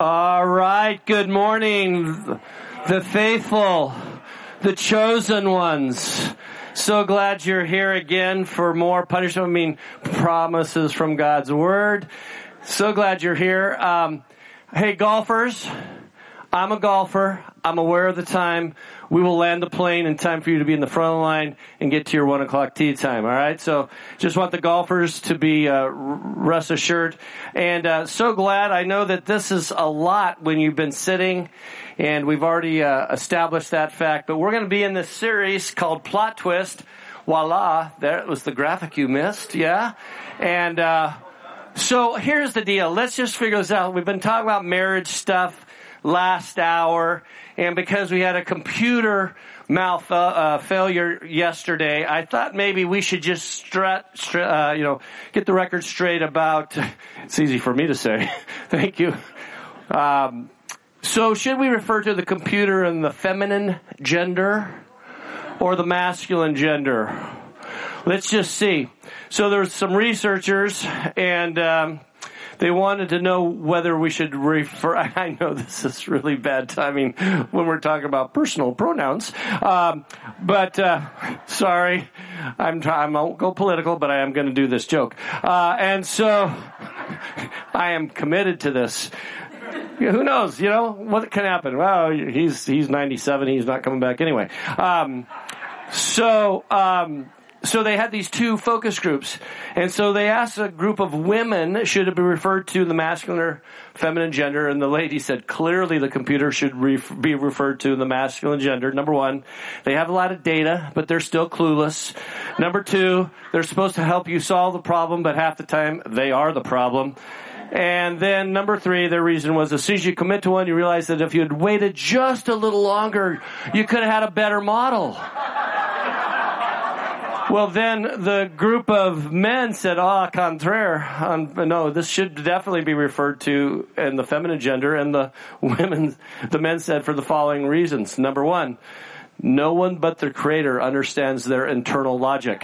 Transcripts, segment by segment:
All right, good morning, the faithful, the chosen ones. So glad you're here again for more promises from God's Word. So glad you're here. Hey, golfers, I'm a golfer. I'm aware of the time. We will land the plane in time for you to be in the front of the line and get to your 1 o'clock tee time, all right? So just want the golfers to be rest assured. And so glad. I know that this is a lot when you've been sitting, and we've already established that fact. But we're going to be in this series called Plot Twist. Voila, that was the graphic you missed, yeah? And so here's the deal. Let's just figure this out. We've been talking about marriage stuff last hour, and because we had a computer failure yesterday, I thought maybe we should just get the record straight about. It's easy for me to say. Thank you. So, should we refer to the computer in the feminine gender or the masculine gender? Let's just see. So, there's some researchers, and they wanted to know whether we should refer. I know this is really bad timing when we're talking about personal pronouns, but sorry, I won't go political, but I am going to do this joke, and so I am committed to this. Who knows? You know what can happen? Well, he's 97. He's not coming back anyway. So they had these two focus groups, and so they asked a group of women, should it be referred to the masculine or feminine gender, and the lady said clearly the computer should be referred to the masculine gender. Number one, they have a lot of data, but they're still clueless. Number two, they're supposed to help you solve the problem, but half the time they are the problem. And then number three, their reason was as soon as you commit to one, you realize that if you had waited just a little longer, you could have had a better model. Well, then the group of men said, contraire. No, this should definitely be referred to in the feminine gender. And the men said for the following reasons. Number one, no one but the Creator understands their internal logic.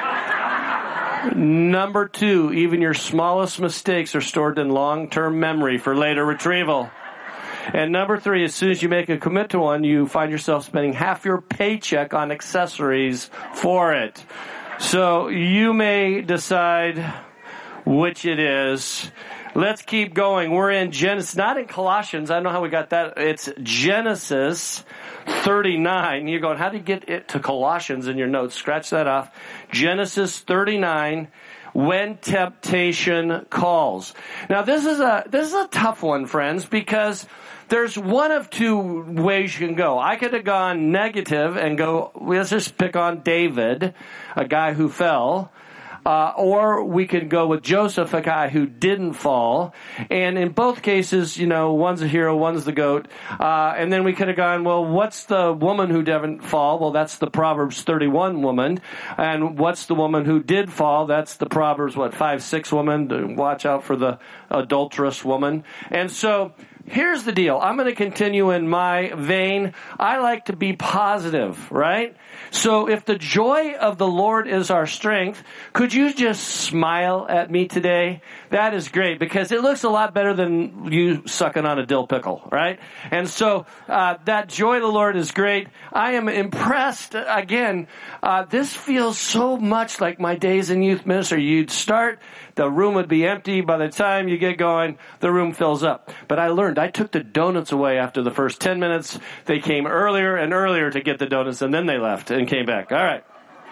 Number two, even your smallest mistakes are stored in long-term memory for later retrieval. And number three, as soon as you make a commit to one, you find yourself spending half your paycheck on accessories for it. So you may decide which it is. Let's keep going. We're in Genesis, not in Colossians. I don't know how we got that. It's Genesis 39. You're going, how do you get it to Colossians in your notes? Scratch that off. Genesis 39. When temptation calls. Now this is a tough one, friends, because there's one of two ways you can go. I could have gone negative and go, let's just pick on David, a guy who fell. Or we could go with Joseph, a guy who didn't fall. And in both cases, one's a hero, one's the goat. And then we could have gone, well, what's the woman who didn't fall? Well, that's the Proverbs 31 woman. And what's the woman who did fall? That's the Proverbs, 5-6 woman. Watch out for the adulterous woman. And so here's the deal. I'm going to continue in my vein. I like to be positive, right? So if the joy of the Lord is our strength, could you just smile at me today? That is great because it looks a lot better than you sucking on a dill pickle, right? And so that joy of the Lord is great. I am impressed. Again, this feels so much like my days in youth ministry. You'd start, the room would be empty. By the time you get going, the room fills up. But I learned, I took the donuts away after the first 10 minutes. They came earlier and earlier to get the donuts, and then they left and came back. All right.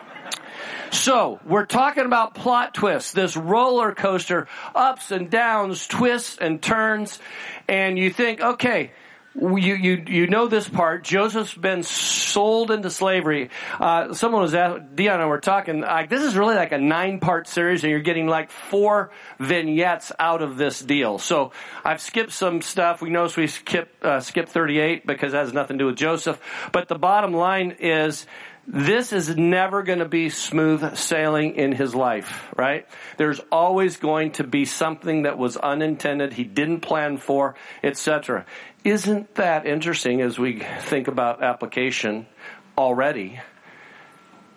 So, we're talking about plot twists, this roller coaster, ups and downs, twists and turns, and you think, okay, you know this part. Joseph's been sold into slavery. Someone was at Dion and I were talking. This is really like a 9-part series, and you're getting like 4 vignettes out of this deal. So I've skipped some stuff. We notice we skipped 38 because it has nothing to do with Joseph. But the bottom line is, this is never going to be smooth sailing in his life, right? There's always going to be something that was unintended, he didn't plan for, etc. Isn't that interesting as we think about application already?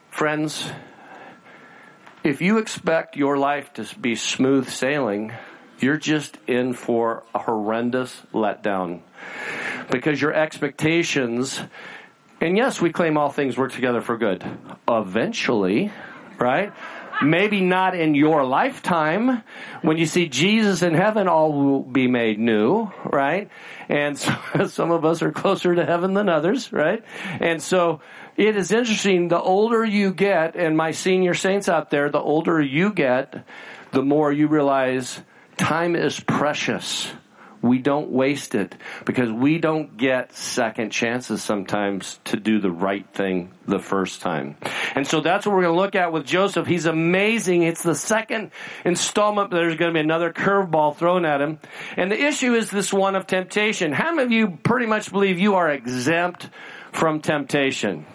Friends, if you expect your life to be smooth sailing, you're just in for a horrendous letdown. Because your expectations, and yes, we claim all things work together for good. Eventually, right? Maybe not in your lifetime. When you see Jesus in heaven, all will be made new, right? And so, some of us are closer to heaven than others, right? And so it is interesting, the older you get, and my senior saints out there, the older you get, the more you realize time is precious. We don't waste it because we don't get second chances sometimes to do the right thing the first time. And so that's what we're going to look at with Joseph. He's amazing. It's the second installment, but there's going to be another curveball thrown at him. And the issue is this one of temptation. How many of you pretty much believe you are exempt from temptation?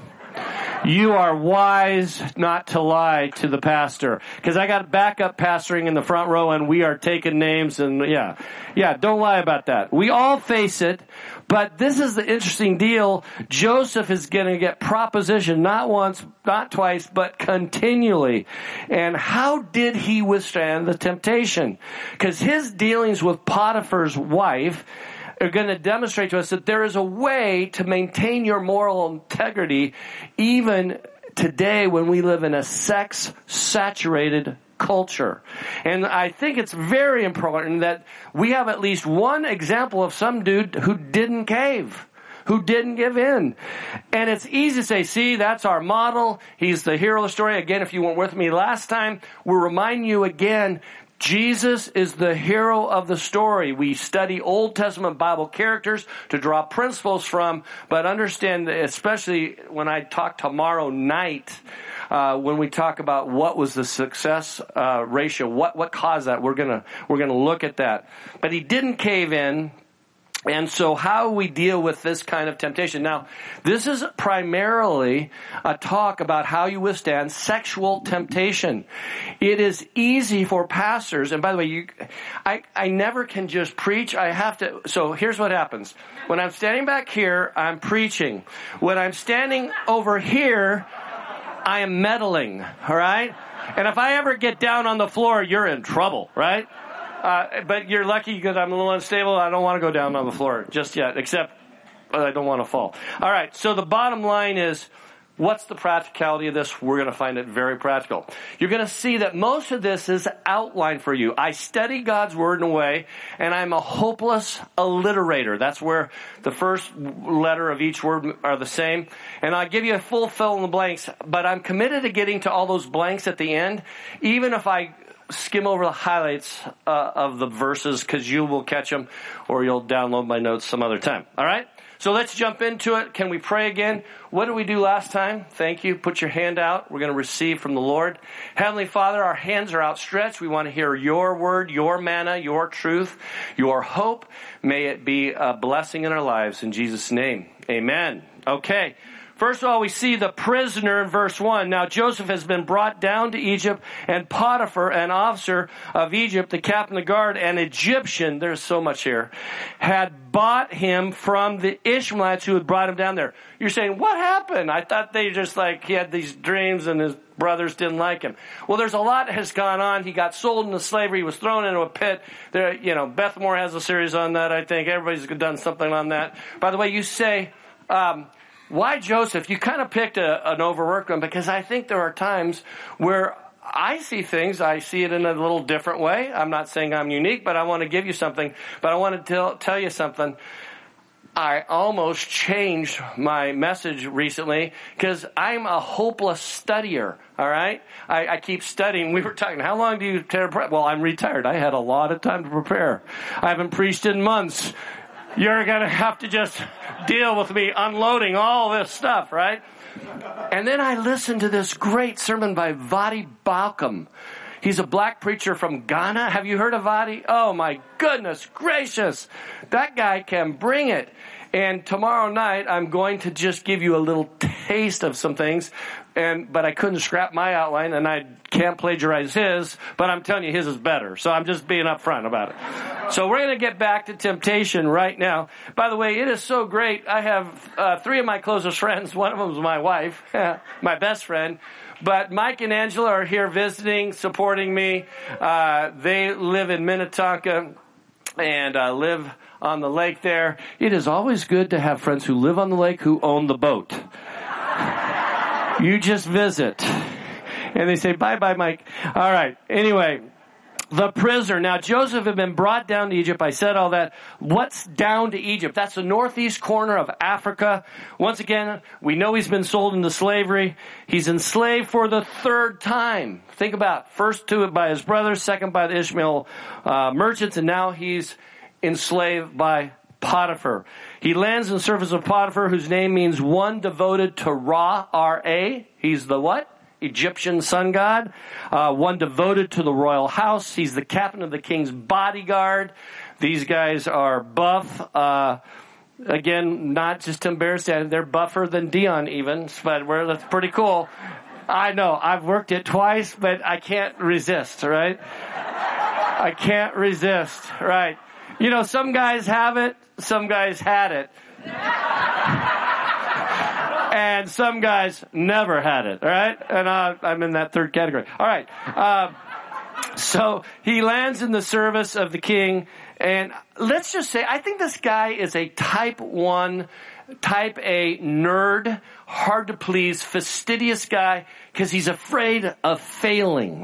You are wise not to lie to the pastor. Because I got backup pastoring in the front row and we are taking names and yeah, don't lie about that. We all face it, but this is the interesting deal. Joseph is going to get propositioned not once, not twice, but continually. And how did he withstand the temptation? Because his dealings with Potiphar's wife are going to demonstrate to us that there is a way to maintain your moral integrity even today when we live in a sex-saturated culture. And I think it's very important that we have at least one example of some dude who didn't cave, who didn't give in. And it's easy to say, see, that's our model. He's the hero of the story. Again, if you weren't with me last time, we'll remind you again, Jesus is the hero of the story. We study Old Testament Bible characters to draw principles from, but understand, especially when I talk tomorrow night, when we talk about what was the success ratio, what caused that, we're gonna look at that. But he didn't cave in. And so how we deal with this kind of temptation. Now, this is primarily a talk about how you withstand sexual temptation. It is easy for pastors, and by the way, I never can just preach. I have to, so here's what happens. When I'm standing back here, I'm preaching. When I'm standing over here, I am meddling, all right? And if I ever get down on the floor, you're in trouble, right? But you're lucky because I'm a little unstable. I don't want to go down on the floor just yet, except I don't want to fall. All right, so the bottom line is, what's the practicality of this? We're going to find it very practical. You're going to see that most of this is outlined for you. I study God's Word in a way, and I'm a hopeless alliterator. That's where the first letter of each word are the same. And I'll give you a full fill in the blanks, but I'm committed to getting to all those blanks at the end, even if I skim over the highlights of the verses, because you will catch them, or you'll download my notes some other time. All right? So let's jump into it. Can we pray again? What did we do last time? Thank you. Put your hand out. We're going to receive from the Lord. Heavenly Father, our hands are outstretched. We want to hear your word, your manna, your truth, your hope. May it be a blessing in our lives. In Jesus' name, amen. Okay. First of all, we see the prisoner in verse 1. Now Joseph has been brought down to Egypt, and Potiphar, an officer of Egypt, the captain of the guard, an Egyptian, there's so much here, had bought him from the Ishmaelites who had brought him down there. You're saying, what happened? I thought they just he had these dreams and his brothers didn't like him. Well, there's a lot that has gone on. He got sold into slavery. He was thrown into a pit. There, Beth Moore has a series on that, I think. Everybody's done something on that. By the way, you say, why Joseph? You kind of picked an overworked one, because I think there are times where I see things, I see it in a little different way. I'm not saying I'm unique, but I want to give you something. But I want to tell you something. I almost changed my message recently because I'm a hopeless studier, all right? I keep studying. We were talking, how long do you prepare? Well, I'm retired. I had a lot of time to prepare. I haven't preached in months. You're going to have to just deal with me unloading all this stuff, right? And then I listened to this great sermon by Vadi Balcom. He's a black preacher from Ghana. Have you heard of Vadi? Oh, my goodness gracious. That guy can bring it. And tomorrow night, I'm going to just give you a little taste of some things. But I couldn't scrap my outline, and I can't plagiarize his, but I'm telling you, his is better. So I'm just being upfront about it. So we're going to get back to temptation right now. By the way, it is so great. I have 3 of my closest friends. One of them is my wife, my best friend. But Mike and Angela are here visiting, supporting me. They live in Minnetonka and live on the lake there. It is always good to have friends who live on the lake who own the boat. You just visit. And they say, bye-bye, Mike. All right. Anyway, the prisoner. Now, Joseph had been brought down to Egypt. I said all that. What's down to Egypt? That's the northeast corner of Africa. Once again, we know he's been sold into slavery. He's enslaved for the 3rd time. Think about it. First to it by his brothers, second by the Ishmael merchants, and now he's enslaved by Potiphar. He lands in the service of Potiphar, whose name means one devoted to Ra, R-A. He's the what? Egyptian sun god. One devoted to the royal house. He's the captain of the king's bodyguard. These guys are buff. Again, not just to embarrass them. They're buffer than Dion even, but that's pretty cool. I know. I've worked it twice, but I can't resist, right? I can't resist, right? You know, some guys have it, some guys had it. And some guys never had it, all right? And I'm in that 3rd category. All right. So he lands in the service of the king. And let's just say, I think this guy is a type 1, type A nerd, hard to please, fastidious guy because he's afraid of failing.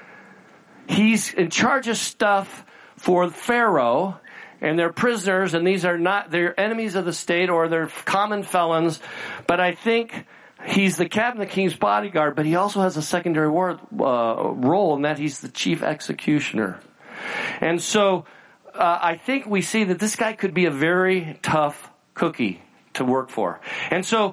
He's in charge of stuff for Pharaoh, and they're prisoners, and they're enemies of the state, or they're common felons. But I think he's the captain of the king's bodyguard, but he also has a secondary role in that he's the chief executioner. And so I think we see that this guy could be a very tough cookie to work for. And so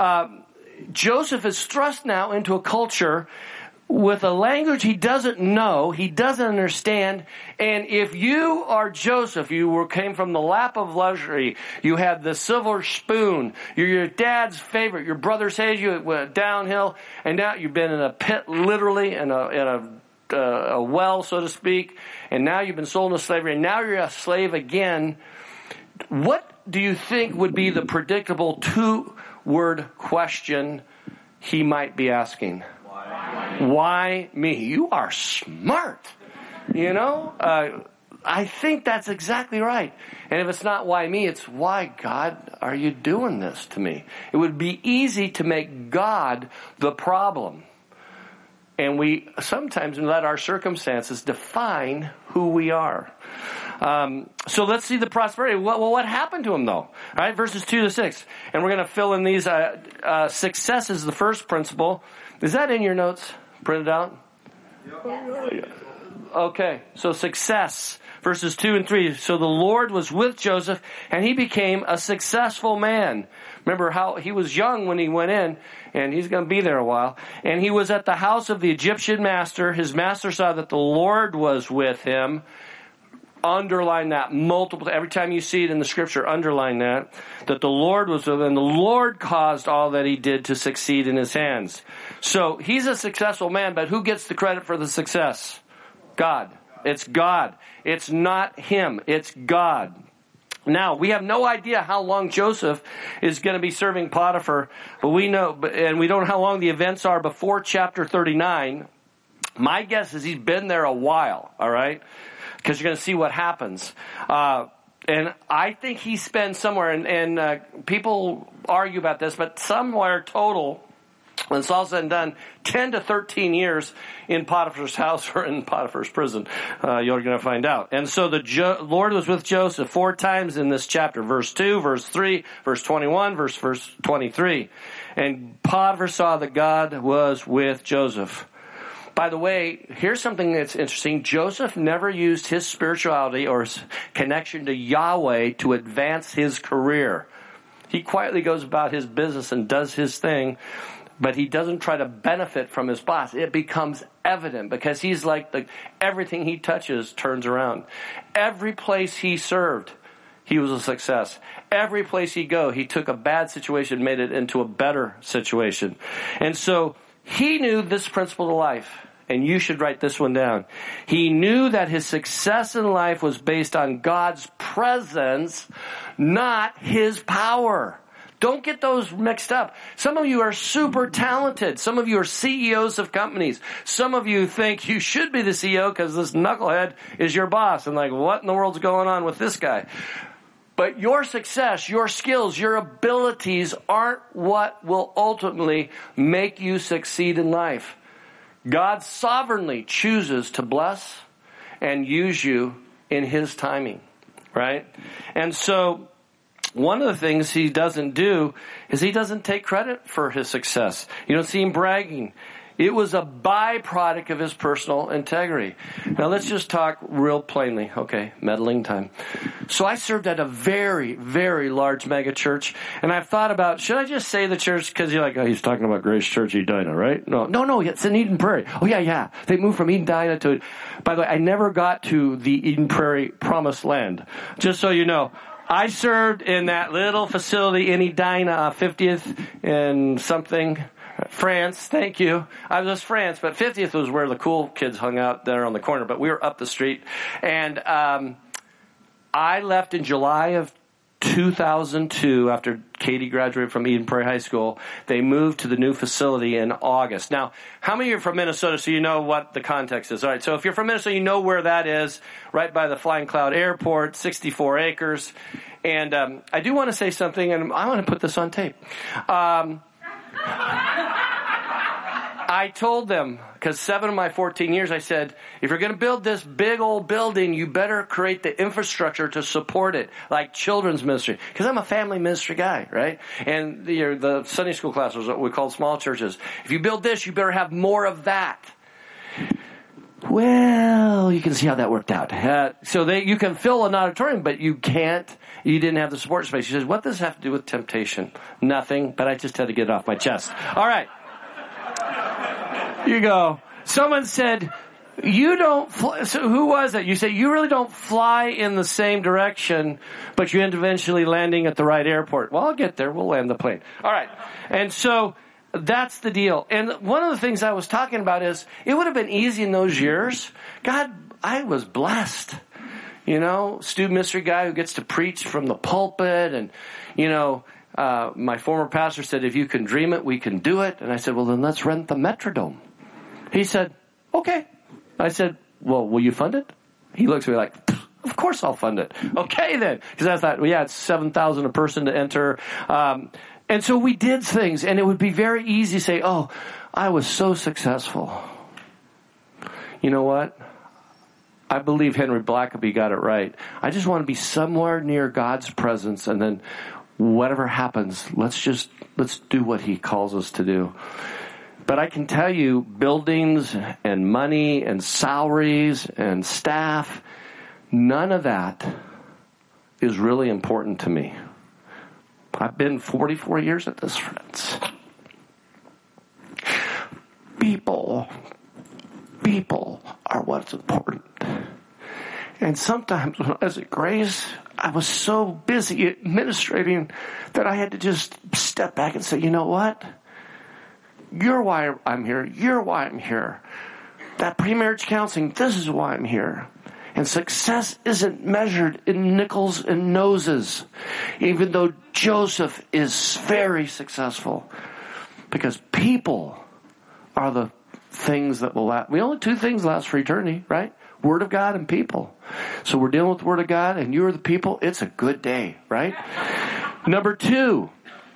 Joseph is thrust now into a culture with a language he doesn't know, he doesn't understand. And if you are Joseph, came from the lap of luxury, you had the silver spoon, you're your dad's favorite, your brother says you went downhill, and now you've been in a pit, literally, in a well, so to speak, and now you've been sold into slavery, and now you're a slave again. What do you think would be the predictable 2-word question he might be asking? Why me? You are smart. You know, I think that's exactly right. And if it's not why me, it's why, God, are you doing this to me? It would be easy to make God the problem. And we sometimes let our circumstances define who we are. So let's see the prosperity. Well, what happened to him, though? All right, verses 2-6. And we're going to fill in these success is the first principle. Is that in your notes? Printed out? Yep. Okay, so success. Verses 2 and 3. So the Lord was with Joseph, and he became a successful man. Remember how he was young when he went in, and he's going to be there a while. And he was at the house of the Egyptian master. His master saw that the Lord was with him. Underline that multiple. Every time you see it in the scripture, underline that the Lord was with him, and the Lord caused all that he did to succeed in his hands. So he's a successful man, but who gets the credit for the success? God. It's God. It's not him. It's God. Now, we have no idea how long Joseph is going to be serving Potiphar, but we know, and we don't know how long the events are before chapter 39. My guess is he's been there a while, all right? Because you're going to see what happens. And I think he spends somewhere, and people argue about this, but somewhere total, when it's all said and done, 10 to 13 years in Potiphar's house or in Potiphar's prison. You're going to find out. And so the Lord was with Joseph 4 times in this chapter. Verse 2, verse 3, verse 21, verse 23. And Potiphar saw that God was with Joseph. By the way, here's something that's interesting. Joseph never used his spirituality or his connection to Yahweh to advance his career. He quietly goes about his business and does his thing, but he doesn't try to benefit from his boss. It becomes evident because he's like everything he touches turns around. Every place he served, he was a success. Every place he'd go, he took a bad situation, made it into a better situation. And so he knew this principle of life, and you should write this one down. He knew that his success in life was based on God's presence, not his power. Don't get those mixed up. Some of you are super talented. Some of you are CEOs of companies. Some of you think you should be the CEO because this knucklehead is your boss. And like, what in the world's going on with this guy? But your success, your skills, your abilities aren't what will ultimately make you succeed in life. God sovereignly chooses to bless and use you in his timing, right? And so one of the things he doesn't do is he doesn't take credit for his success. You don't see him bragging. It was a byproduct of his personal integrity. Now let's just talk real plainly. Okay, meddling time. So I served at a very, very large mega church, and I've thought about, should I just say the church? Because you're like, oh, he's talking about Grace Church Edina, right? No, it's in Eden Prairie. Oh, yeah. They moved from Edina to, by the way, I never got to the Eden Prairie promised land. Just so you know. I served in that little facility in Edina, 50th and something, France. Thank you. I was France, but 50th was where the cool kids hung out there on the corner, but we were up the street. And I left in July of 2002 after Katie graduated from Eden Prairie High School. They moved to the new facility in August. Now, how many of you are from Minnesota, so you know what the context is? All right, so if you're from Minnesota, you know where that is, right by the Flying Cloud Airport, 64 acres. And I do want to say something, and I want to put this on tape. I told them, because 7 of my 14 years, I said, if you're going to build this big old building, you better create the infrastructure to support it, like children's ministry. Because I'm a family ministry guy, right? And the Sunday school class was what we called small churches. If you build this, you better have more of that. Well, you can see how that worked out. So you can fill an auditorium, but you didn't have the support space. She says, what does this have to do with temptation? Nothing, but I just had to get it off my chest. All right. You go. Someone said, you don't fly. So who was it? You said, you really don't fly in the same direction, but you end eventually landing at the right airport. Well, I'll get there. We'll land the plane. All right. And so that's the deal. And one of the things I was talking about is it would have been easy in those years. God, I was blessed. Student ministry guy who gets to preach from the pulpit. And, my former pastor said, if you can dream it, we can do it. And I said, well, then let's rent the Metrodome. He said, okay. I said, well, will you fund it? He looks at me like, of course I'll fund it. Okay, then. Because I thought, well, yeah, it's $7,000 a person to enter. And so we did things, and it would be very easy to say, oh, I was so successful. You know what? I believe Henry Blackaby got it right. I just want to be somewhere near God's presence, and then whatever happens, let's do what he calls us to do. But I can tell you, buildings and money and salaries and staff, none of that is really important to me. I've been 44 years at this, friends. People are what's important. And sometimes when I was at Grace, I was so busy administrating that I had to just step back and say, you know what? You're why I'm here. You're why I'm here. That pre-marriage counseling, this is why I'm here. And success isn't measured in nickels and noses, even though Joseph is very successful. Because people are the things that will last. Only 2 things last for eternity, right? Word of God and people. So we're dealing with the Word of God, and you're the people. It's a good day, right? Number 2.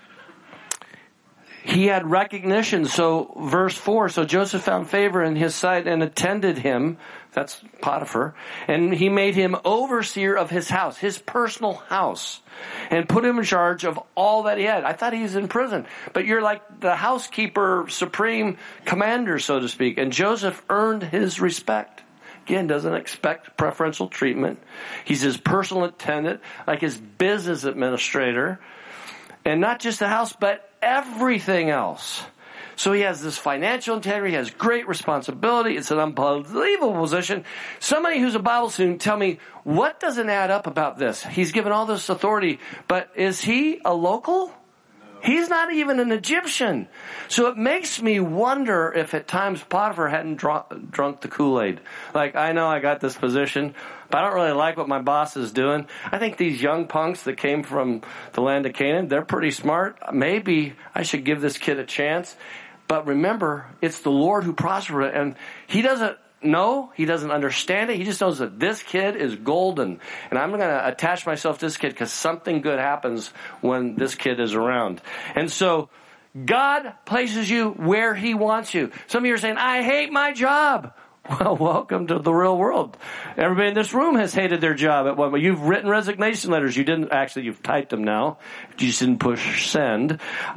He had recognition. So verse 4, so Joseph found favor in his sight and attended him. That's Potiphar. And he made him overseer of his house, his personal house, and put him in charge of all that he had. I thought he was in prison, but you're like the housekeeper, supreme commander, so to speak. And Joseph earned his respect. Again, doesn't expect preferential treatment. He's his personal attendant, like his business administrator. And not just the house, but everything else. So he has this financial integrity, he has great responsibility. It's an unbelievable position. Somebody who's a Bible student, tell me, what doesn't add up about this? He's given all this authority, but is he a local? He's not even an Egyptian. So it makes me wonder if at times Potiphar hadn't drunk the Kool-Aid. Like, I know I got this position, but I don't really like what my boss is doing. I think these young punks that came from the land of Canaan, they're pretty smart. Maybe I should give this kid a chance. But remember, it's the Lord who prospered it. And he doesn't know, he doesn't understand it. He just knows that this kid is golden. And I'm going to attach myself to this kid because something good happens when this kid is around. And so God places you where he wants you. Some of you are saying, I hate my job. Well, welcome to the real world. Everybody in this room has hated their job at one point. You've written resignation letters. You didn't, actually, you've typed them now. You just didn't push send.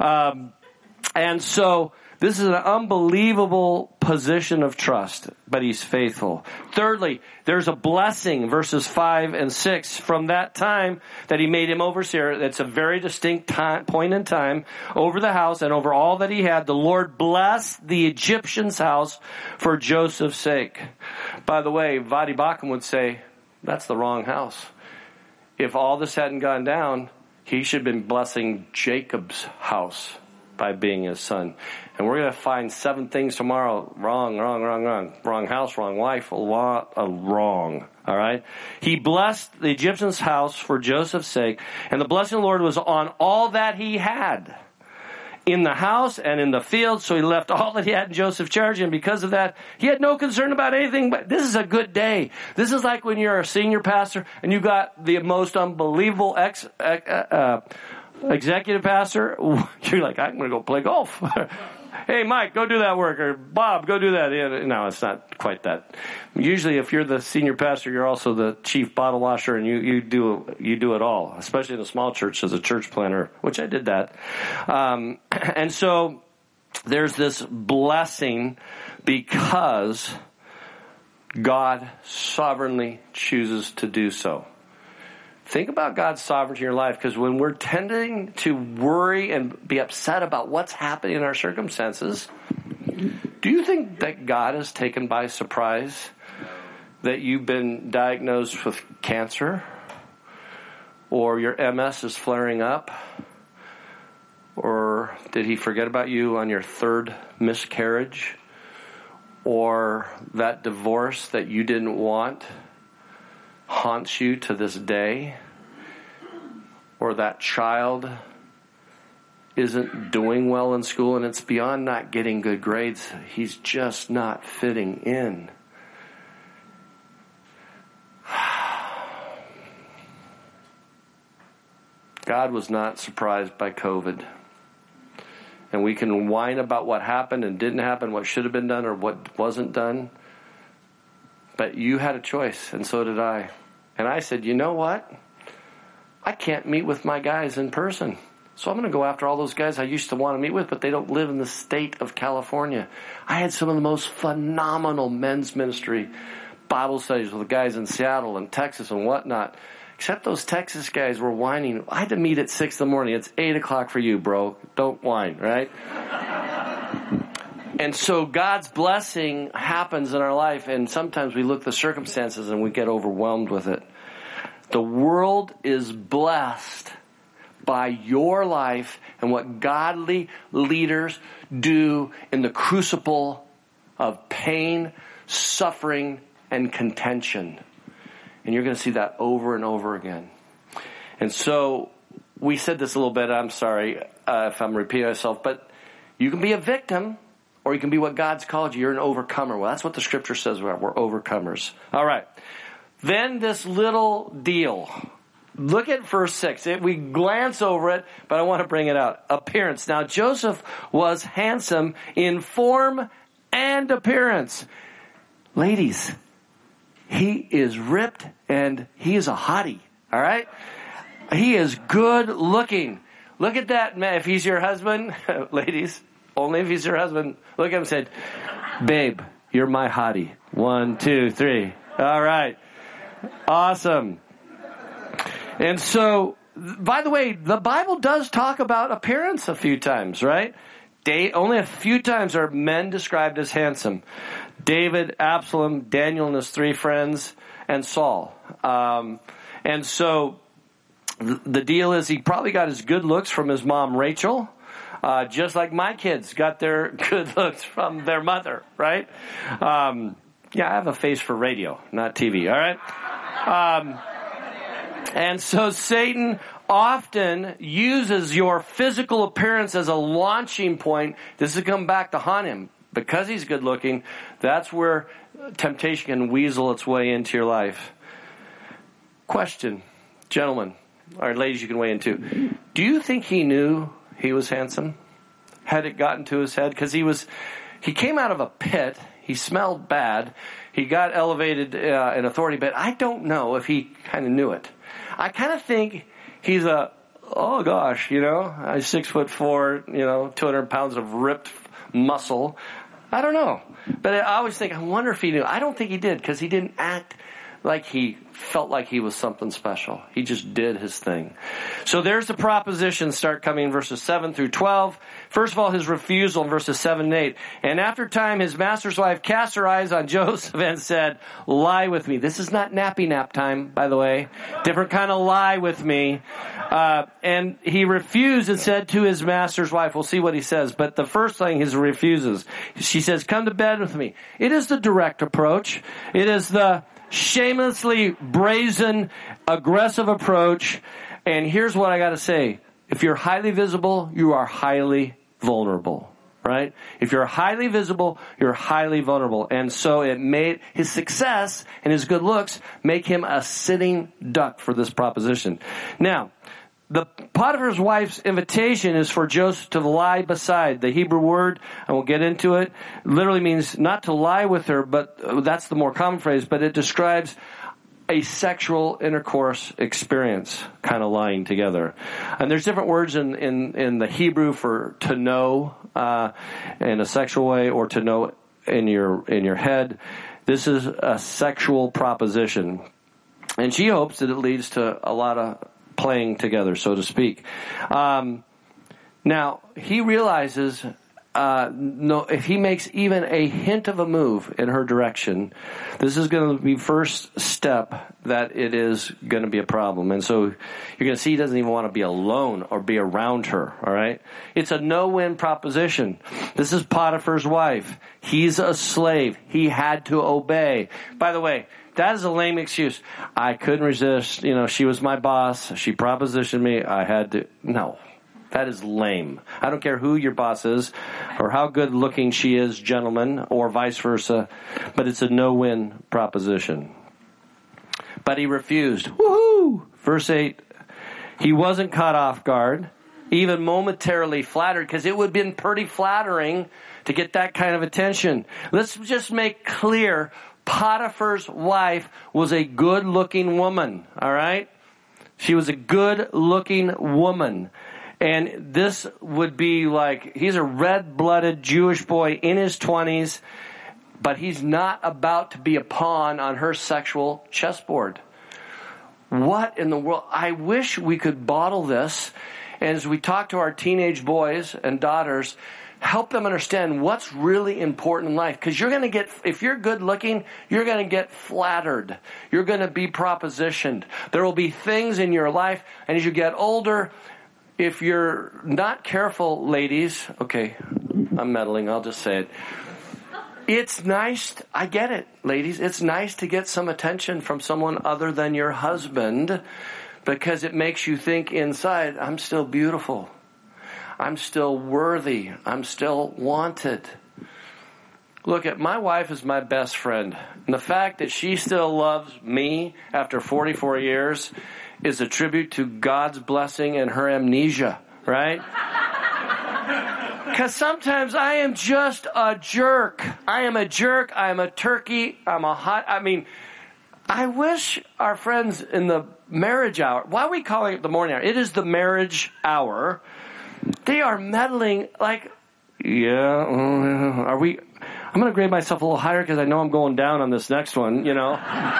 And so this is an unbelievable position of trust, but he's faithful. Thirdly, there's a blessing, verses 5 and 6, from that time that he made him overseer. That's a very distinct point in time over the house and over all that he had. The Lord blessed the Egyptian's house for Joseph's sake. By the way, Vadi Bakum would say, that's the wrong house. If all this hadn't gone down, he should have been blessing Jacob's house by being his son. And we're going to find 7 things tomorrow. Wrong. Wrong house, wrong wife, a lot of wrong. All right? He blessed the Egyptian's house for Joseph's sake, and the blessing of the Lord was on all that he had in the house and in the field. So he left all that he had in Joseph's charge, and because of that, he had no concern about anything. But this is a good day. This is like when you're a senior pastor and you got the most unbelievable executive pastor. You're like, I'm going to go play golf. Hey, Mike, go do that work. Or Bob, go do that. No, it's not quite that. Usually if you're the senior pastor, you're also the chief bottle washer, and you do it all, especially in a small church as a church planner, which I did that. And so there's this blessing because God sovereignly chooses to do so. Think about God's sovereignty in your life, because when we're tending to worry and be upset about what's happening in our circumstances, do you think that God is taken by surprise that you've been diagnosed with cancer, or your MS is flaring up, or did he forget about you on your 3rd miscarriage, or that divorce that you didn't want haunts you to this day, or that child isn't doing well in school, and it's beyond not getting good grades, he's just not fitting in. God was not surprised by COVID. And we can whine about what happened and didn't happen, what should have been done or what wasn't done. But you had a choice, and so did I. And I said, you know what? I can't meet with my guys in person. So I'm going to go after all those guys I used to want to meet with, but they don't live in the state of California. I had some of the most phenomenal men's ministry Bible studies with the guys in Seattle and Texas and whatnot. Except those Texas guys were whining. I had to meet at 6 in the morning. It's 8 o'clock for you, bro. Don't whine, right? And so God's blessing happens in our life, and sometimes we look at the circumstances and we get overwhelmed with it. The world is blessed by your life and what godly leaders do in the crucible of pain, suffering, and contention. And you're going to see that over and over again. And so we said this a little bit. I'm sorry if I'm repeating myself, but you can be a victim, or you can be what God's called you. You're an overcomer. Well, that's what the scripture says we are. We're overcomers. All right. Then this little deal. Look at verse 6. We glance over it, but I want to bring it out. Appearance. Now, Joseph was handsome in form and appearance. Ladies, he is ripped and he is a hottie. All right? He is good looking. Look at that man. If he's your husband, ladies, only if he's your husband, look at him and say, babe, you're my hottie. 1, 2, 3. All right. Awesome. And so, by the way, the Bible does talk about appearance a few times, right? Only a few times are men described as handsome. David, Absalom, Daniel and his 3 friends, and Saul. And so the deal is he probably got his good looks from his mom, Rachel, just like my kids got their good looks from their mother, right? Yeah, I have a face for radio, not TV, all right? And so Satan often uses your physical appearance as a launching point. This is come back to haunt him. Because he's good looking, that's where temptation can weasel its way into your life. Question, gentlemen, or ladies, you can weigh in too. Do you think he knew he was handsome? Had it gotten to his head? Because he came out of a pit. He smelled bad. He got elevated in authority, but I don't know if he kind of knew it. I kind of think he's oh gosh, I'm 6'4", 200 pounds of ripped muscle. I don't know. But I always think, I wonder if he knew. I don't think he did, because he didn't act like he felt like he was something special. He just did his thing. So there's the propositions start coming in verses 7 through 12. First of all, his refusal in verses 7 and 8. And after time, his master's wife cast her eyes on Joseph and said, lie with me. This is not nappy nap time, by the way. Different kind of lie with me. And he refused and said to his master's wife, we'll see what he says, but the first thing he refuses. She says, come to bed with me. It is the direct approach. It is the shamelessly brazen, aggressive approach. And here's what I got to say. If you're highly visible, you are highly vulnerable, right? If you're highly visible, you're highly vulnerable. And so it made his success and his good looks make him a sitting duck for this proposition. Now, the Potiphar's wife's invitation is for Joseph to lie beside. The Hebrew word, and we'll get into it, literally means not to lie with her, but that's the more common phrase, but it describes a sexual intercourse experience, kind of lying together. And there's different words in the Hebrew for to know in a sexual way, or to know in your head. This is a sexual proposition. And she hopes that it leads to a lot of playing together, so to speak. Now, he realizes if he makes even a hint of a move in her direction, this is going to be first step that it is going to be a problem. And so you're going to see he doesn't even want to be alone or be around her, all right? It's a no-win proposition. This is Potiphar's wife. He's a slave. He had to obey. By the way, that is a lame excuse. I couldn't resist. She was my boss. She propositioned me. I had to. No, that is lame. I don't care who your boss is or how good looking she is, gentlemen, or vice versa. But it's a no-win proposition. But he refused. Woohoo! Verse 8. He wasn't caught off guard, even momentarily flattered, because it would have been pretty flattering to get that kind of attention. Let's just make clear, Potiphar's wife was a good-looking woman, all right? She was a good-looking woman. And this would be like, he's a red-blooded Jewish boy in his 20s, but he's not about to be a pawn on her sexual chessboard. What in the world? I wish we could bottle this, and as we talk to our teenage boys and daughters, help them understand what's really important in life. Because if you're good looking, you're going to get flattered. You're going to be propositioned. There will be things in your life, and as you get older, if you're not careful, ladies, okay, I'm meddling, I'll just say it. It's nice, I get it, ladies, it's nice to get some attention from someone other than your husband, because it makes you think inside, I'm still beautiful. I'm still worthy. I'm still wanted. Look, my wife is my best friend. And the fact that she still loves me after 44 years is a tribute to God's blessing and her amnesia, right? Because sometimes I am just a jerk. I am a jerk. I am a turkey. I wish our friends in the marriage hour, why are we calling it the morning hour? It is the marriage hour. They are meddling like, I'm going to grade myself a little higher because I know I'm going down on this next one, Because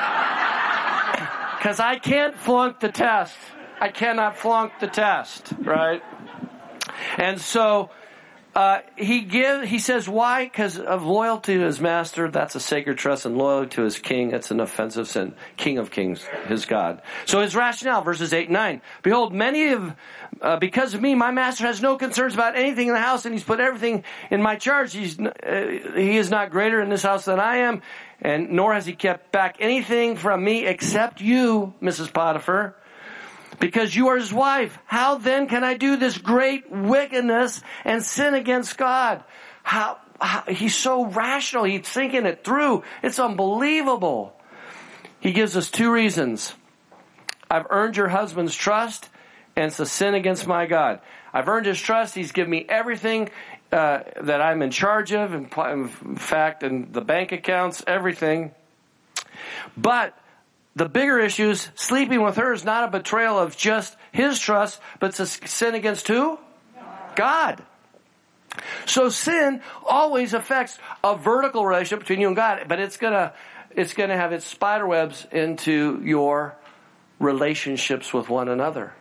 I can't flunk the test. I cannot flunk the test, right? And so He says, why? Because of loyalty to his master. That's a sacred trust, and loyalty to his king. That's an offensive sin. King of kings, his God. So his rationale, verses 8 and 9. Behold, because of me, my master has no concerns about anything in the house, and he's put everything in my charge. He is not greater in this house than I am, and nor has he kept back anything from me except you, Mrs. Potiphar. Because you are his wife. How then can I do this great wickedness and sin against God? How he's so rational. He's thinking it through. It's unbelievable. He gives us 2 reasons. I've earned your husband's trust, and it's a sin against my God. I've earned his trust. He's given me everything that I'm in charge of. In fact, in the bank accounts, everything. But the bigger issue is sleeping with her is not a betrayal of just his trust, but it's a sin against who? God. So sin always affects a vertical relationship between you and God, but it's gonna have its spider webs into your relationships with one another.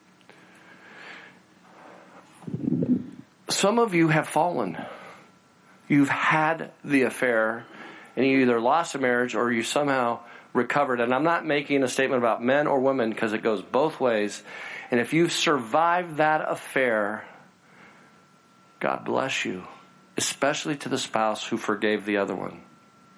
Some of you have fallen. You've had the affair, and you either lost a marriage or you somehow recovered. And I'm not making a statement about men or women, because it goes both ways. And if you've survived that affair, God bless you, especially to the spouse who forgave the other one.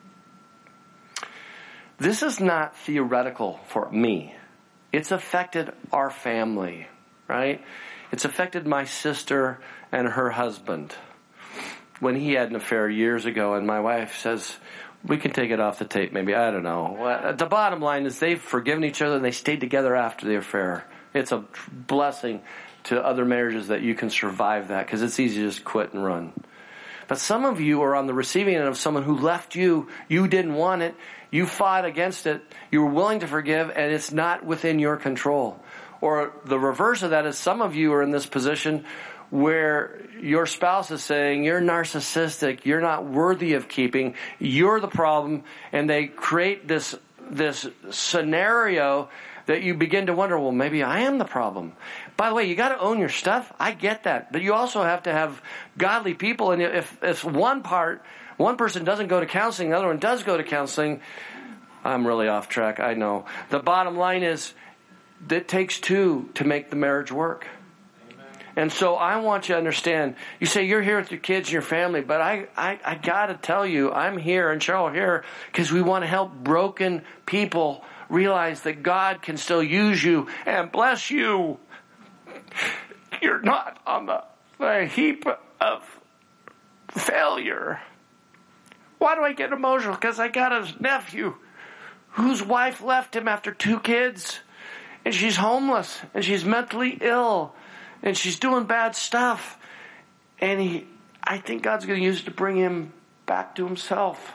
This is not theoretical for me. It's affected our family, right? It's affected my sister and her husband when he had an affair years ago, and my wife says, we can take it off the tape, maybe. I don't know. The bottom line is they've forgiven each other and they stayed together after the affair. It's a blessing to other marriages that you can survive that, because it's easy to just quit and run. But some of you are on the receiving end of someone who left you. You didn't want it. You fought against it. You were willing to forgive, and it's not within your control. Or the reverse of that is some of you are in this position where your spouse is saying, you're narcissistic, you're not worthy of keeping, you're the problem, and they create this scenario that you begin to wonder, well, maybe I am the problem. By the way, you got to own your stuff. I get that. But you also have to have godly people, and if one person doesn't go to counseling, the other one does go to counseling, I'm really off track, I know. The bottom line is, it takes 2 to make the marriage work. And so I want you to understand, you say you're here with your kids and your family, but I got to tell you, I'm here and Cheryl here because we want to help broken people realize that God can still use you and bless you. You're not on the heap of failure. Why do I get emotional? Because I got a nephew whose wife left him after 2 kids, and she's homeless, and she's mentally ill, and she's doing bad stuff. And I think God's going to use it to bring him back to himself.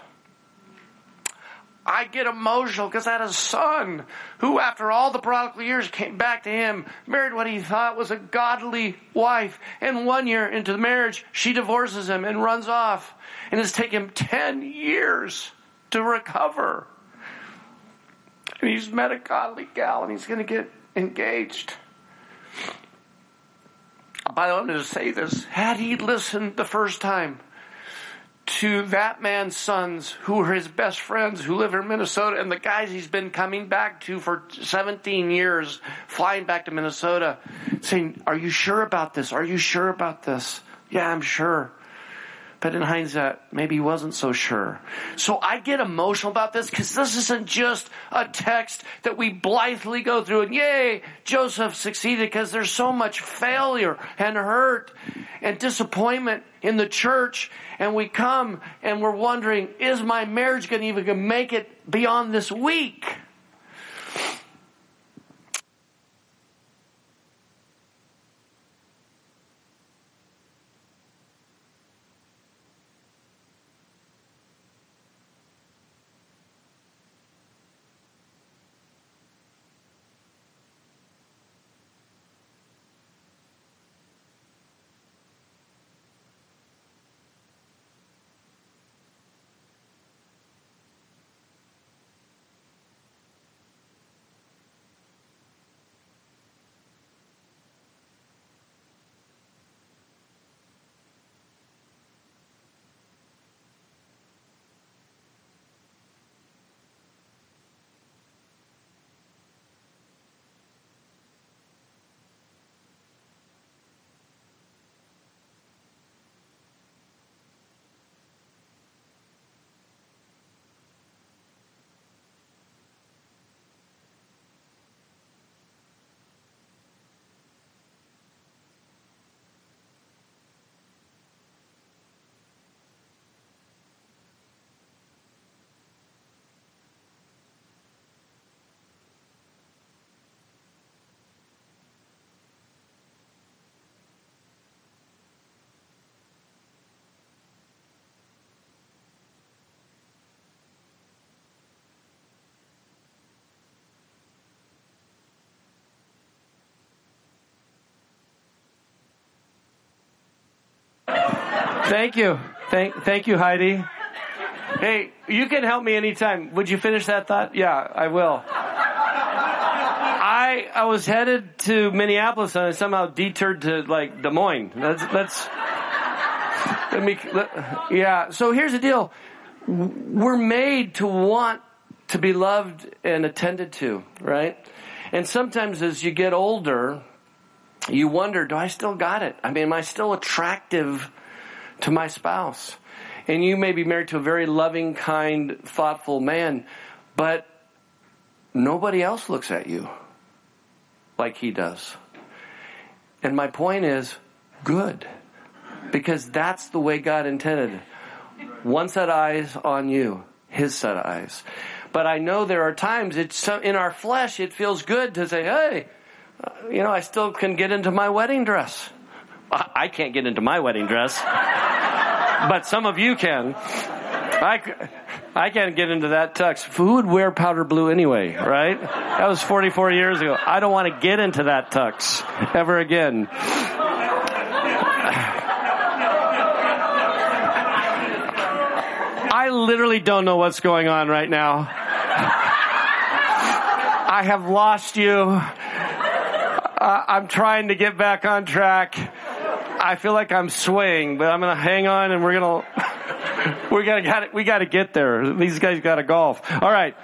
I get emotional because I had a son who, after all the prodigal years, came back to him, married what he thought was a godly wife. And 1 year into the marriage, she divorces him and runs off. And it's taken him 10 years to recover. And he's met a godly gal, and he's going to get engaged. By the way, I'm going to say this. Had he listened the first time to that man's sons, who are his best friends, who live in Minnesota, and the guys he's been coming back to for 17 years, flying back to Minnesota, saying, are you sure about this? Are you sure about this? Yeah, I'm sure. But in hindsight, maybe he wasn't so sure. So I get emotional about this because this isn't just a text that we blithely go through and yay, Joseph succeeded, because there's so much failure and hurt and disappointment in the church. And we come and we're wondering, is my marriage going to even make it beyond this week? Thank you. Thank you, Heidi. Hey, you can help me anytime. Would you finish that thought? Yeah, I will. I was headed to Minneapolis and I somehow detoured to Des Moines. Yeah. So here's the deal. We're made to want to be loved and attended to, right? And sometimes as you get older, you wonder, do I still got it? I mean, am I still attractive to my spouse? And you may be married to a very loving, kind, thoughtful man, but nobody else looks at you like he does. And my point is, good. Because that's the way God intended. One set of eyes on you, his set of eyes. But I know there are times in our flesh, it feels good to say, hey, I still can get into my wedding dress. I can't get into my wedding dress, but some of you can. I can't get into that tux. Who would wear powder blue anyway, right? That was 44 years ago. I don't want to get into that tux ever again. I literally don't know what's going on right now. I have lost you. I'm trying to get back on track. I feel like I'm swaying, but I'm going to hang on and we got to get there. These guys got to golf. All right.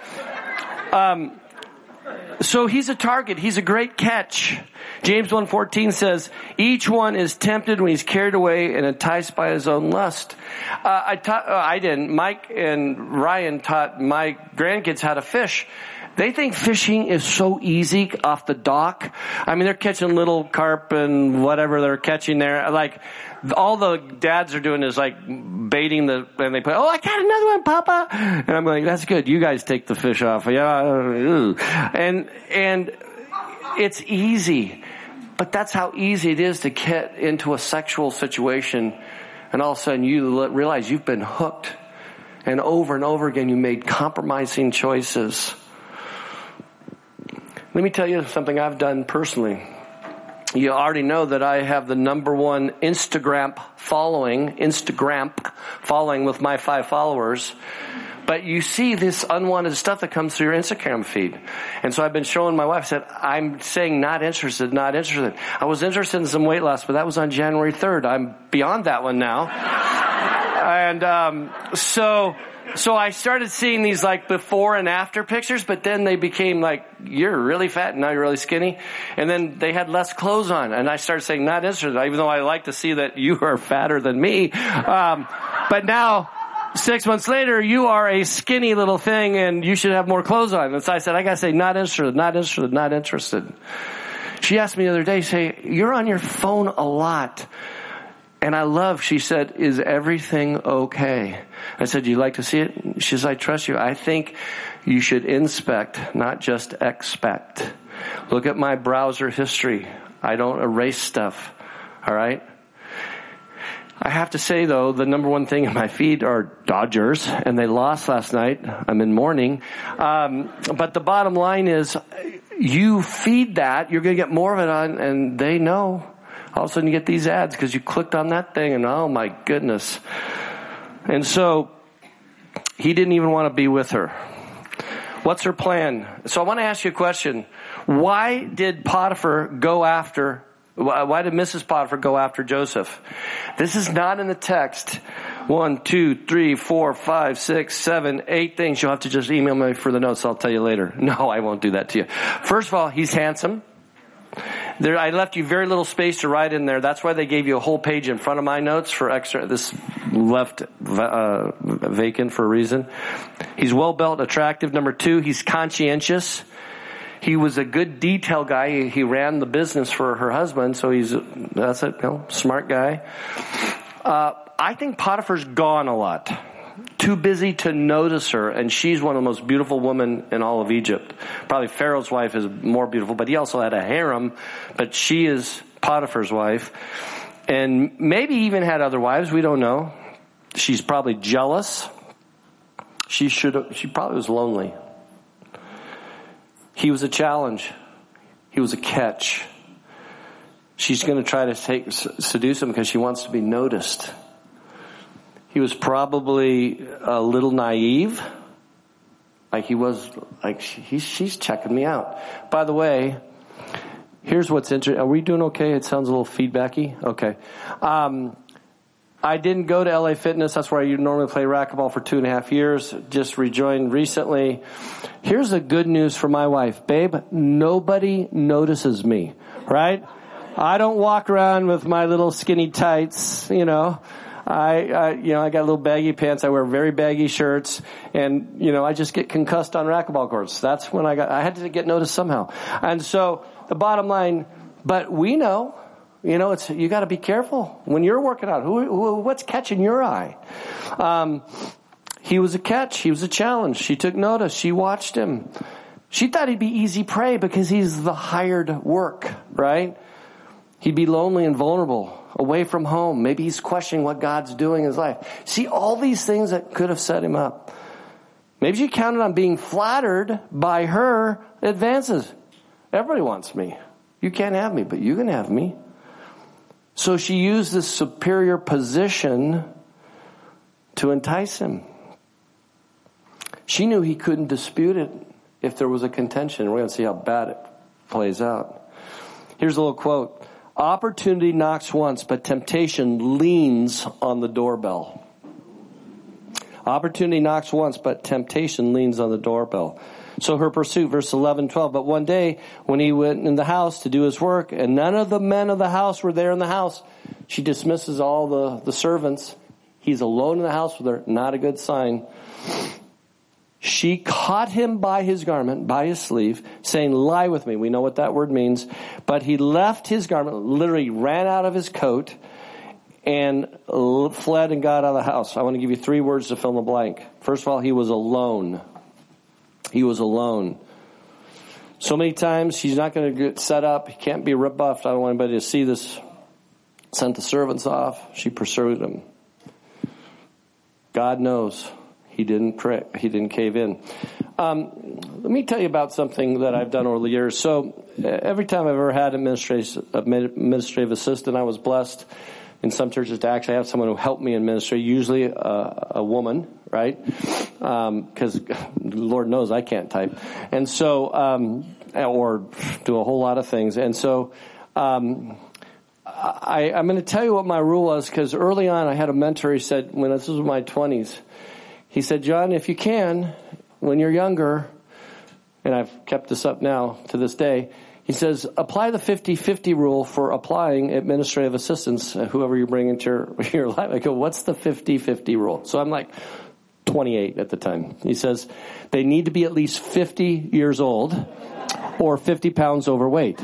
So he's a target. He's a great catch. James 1:14 says, each one is tempted when he's carried away and enticed by his own lust. I didn't. Mike and Ryan taught my grandkids how to fish. They think fishing is so easy off the dock. I mean, they're catching little carp and whatever they're catching there. All the dads are doing is baiting and they put, oh, I got another one, Papa. And I'm like, that's good. You guys take the fish off. Yeah. And it's easy. But that's how easy it is to get into a sexual situation. And all of a sudden you realize you've been hooked. And over again, you made compromising choices. Let me tell you something I've done personally. You already know that I have the #1 Instagram following with my 5 followers. But you see this unwanted stuff that comes through your Instagram feed. And so I've been showing my wife, said, I'm saying not interested. I was interested in some weight loss, but that was on January 3rd. I'm beyond that one now. And so I started seeing these before and after pictures, but then they became you're really fat and now you're really skinny. And then they had less clothes on. And I started saying not interested, even though I like to see that you are fatter than me. But now, 6 months later, you are a skinny little thing and you should have more clothes on. And so I said, I got to say not interested. She asked me the other day, you're on your phone a lot. And she said, is everything okay? I said, do you like to see it? She says, I trust you. I think you should inspect, not just expect. Look at my browser history. I don't erase stuff. All right? I have to say, though, the #1 thing in my feed are Dodgers, and they lost last night. I'm in mourning. But the bottom line is, you feed that, you're going to get more of it on, and they know. All of a sudden you get these ads because you clicked on that thing and oh my goodness. And so he didn't even want to be with her. What's her plan? So I want to ask you a question. Why did Mrs. Potiphar go after Joseph? This is not in the text. 1, 2, 3, 4, 5, 6, 7, 8 things. You'll have to just email me for the notes. I'll tell you later. No, I won't do that to you. First of all, he's handsome. I left you very little space to write in there. That's why they gave you a whole page in front of my notes for extra. This left vacant for a reason. He's well built, attractive. #2, he's conscientious. He was a good detail guy. He ran the business for her husband, so that's a smart guy. I think Potiphar's gone a lot. Too busy to notice her, and she's one of the most beautiful women in all of Egypt. Probably Pharaoh's wife is more beautiful, but he also had a harem, but she is Potiphar's wife. And maybe even had other wives, we don't know. She's probably jealous. She probably was lonely. He was a challenge. He was a catch. She's going to try to seduce him because she wants to be noticed. He was probably a little naive. Like he was, like she's checking me out. By the way, here's what's interesting. Are we doing okay? It sounds a little feedbacky. Okay. I didn't go to LA Fitness. That's where I normally play racquetball for 2.5 years. Just rejoined recently. Here's the good news for my wife. Babe, nobody notices me, right? I don't walk around with my little skinny tights, I got little baggy pants. I wear very baggy shirts, and I just get concussed on racquetball courts. That's when I had to get noticed somehow. And so the bottom line, but we know, you got to be careful when you're working out. What's catching your eye? He was a catch. He was a challenge. She took notice. She watched him. She thought he'd be easy prey because he's the hired work, right? He'd be lonely and vulnerable, away from home. Maybe he's questioning what God's doing in his life. See, all these things that could have set him up. Maybe she counted on being flattered by her advances. Everybody wants me. You can't have me, but you can have me. So she used this superior position to entice him. She knew he couldn't dispute it if there was a contention. We're going to see how bad it plays out. Here's a little quote. Opportunity knocks once, but temptation leans on the doorbell. Opportunity knocks once, but temptation leans on the doorbell. So her pursuit, verse 11, 12. But one day when he went in the house to do his work and none of the men of the house were there in the house, she dismisses all the servants. He's alone in the house with her. Not a good sign. She caught him by his garment, by his sleeve, saying, lie with me. We know what that word means. But he left his garment, literally ran out of his coat, and fled and got out of the house. I want to give you 3 words to fill in the blank. First of all, he was alone. He was alone. So many times he's not going to get set up. He can't be rebuffed. I don't want anybody to see this. Sent the servants off. She pursued him. God knows he didn't cave in. Let me tell you about something that I've done over the years. So every time I've ever had administrative assistant, I was blessed in some churches to actually have someone who helped me in ministry, usually a woman, right? Because Lord knows I can't type. And so, or do a whole lot of things. And so, I'm going to tell you what my rule was, because early on I had a mentor. He said, when this was my 20s, he said, John, if you can, when you're younger, and I've kept this up now to this day, he says, apply the 50-50 rule for applying administrative assistants, whoever you bring into your life. I go, what's the 50-50 rule? So I'm like 28 at the time. He says, they need to be at least 50 years old or 50 pounds overweight.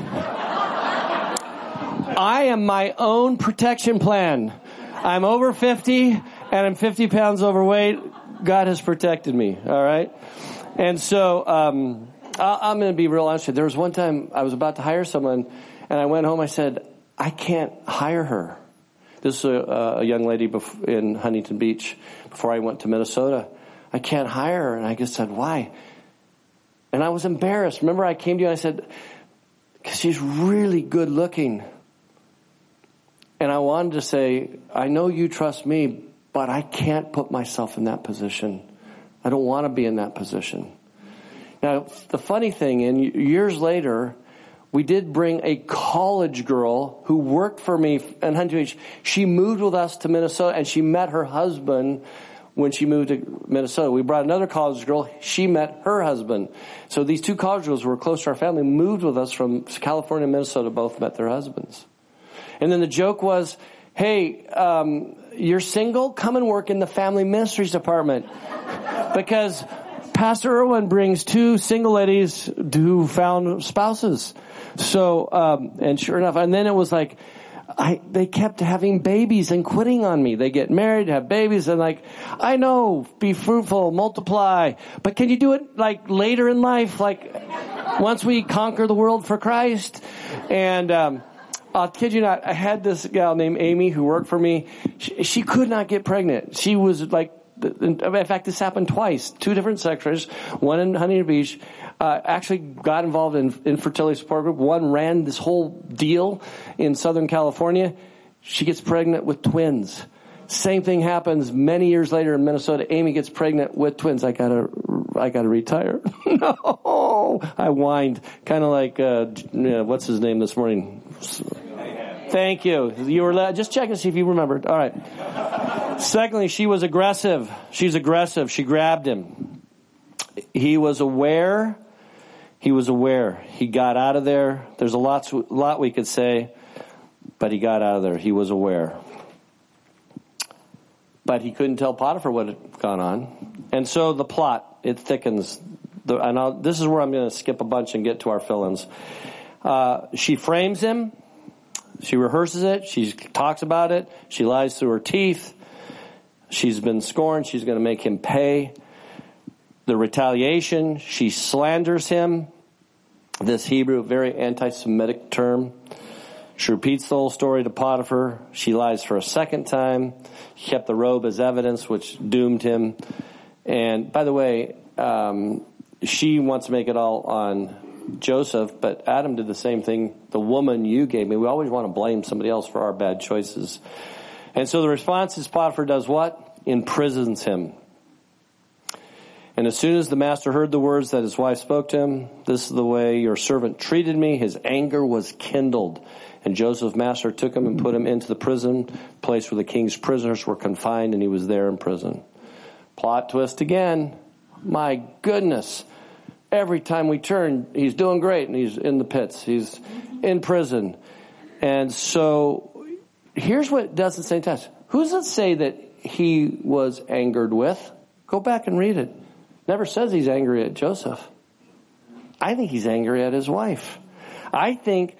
I am my own protection plan. I'm over 50 and I'm 50 pounds overweight. God has protected me. All right. And so, I'm going to be real honest with you. There was one time I was about to hire someone and I went home. I said, I can't hire her. This is a young lady in Huntington Beach before I went to Minnesota. I can't hire her. And I just said, why? And I was embarrassed. Remember, I came to you and I said, because she's really good looking. And I wanted to say, I know you trust me, but I can't put myself in that position. I don't want to be in that position. Now, the funny thing, and years later, we did bring a college girl who worked for me in Huntington Beach. She moved with us to Minnesota, and she met her husband when she moved to Minnesota. We brought another college girl. She met her husband. So these 2 college girls who were close to our family moved with us from California and Minnesota, both met their husbands. And then the joke was, hey, you're single? Come and work in the family ministries department. Because Pastor Irwin brings 2 single ladies who found spouses. So, and sure enough, and then it was like, they kept having babies and quitting on me. They get married, have babies, and like, I know, be fruitful, multiply, but can you do it like later in life? Like, once we conquer the world for Christ? And, I'll kid you not, I had this gal named Amy who worked for me. She could not get pregnant. She was like, in fact, this happened twice. 2 different secretaries, one in Huntington Beach, actually got involved in infertility support group. One ran this whole deal in Southern California. She gets pregnant with twins. Same thing happens many years later in Minnesota. Amy gets pregnant with twins. I gotta retire. No, I whined, kind of like what's his name this morning? Thank you. You were just checking to see if you remembered. All right. Secondly, she was aggressive. She's aggressive. She grabbed him. He was aware. He was aware. He got out of there. There's a lot we could say, but he got out of there. He was aware. But he couldn't tell Potiphar what had gone on. And so the plot, it thickens. This is where I'm going to skip a bunch and get to our fill-ins. She frames him. She rehearses it. She talks about it. She lies through her teeth. She's been scorned. She's going to make him pay. The retaliation, she slanders him. This Hebrew, very anti-Semitic term. She repeats the whole story to Potiphar. She lies for a second time. She kept the robe as evidence, which doomed him. And by the way, she wants to make it all on Joseph, but Adam did the same thing. The woman you gave me, we always want to blame somebody else for our bad choices. And so the response is Potiphar does what? Imprisons him. And as soon as the master heard the words that his wife spoke to him, this is the way your servant treated me, his anger was kindled. And Joseph's master took him and put him into the prison place where the king's prisoners were confined, and he was there in prison. Plot twist again. My goodness. Every time we turn, he's doing great, and he's in the pits. He's in prison. And so here's what it doesn't say to us. Who does it say that he was angered with? Go back and read it. Never says he's angry at Joseph. I think he's angry at his wife. I think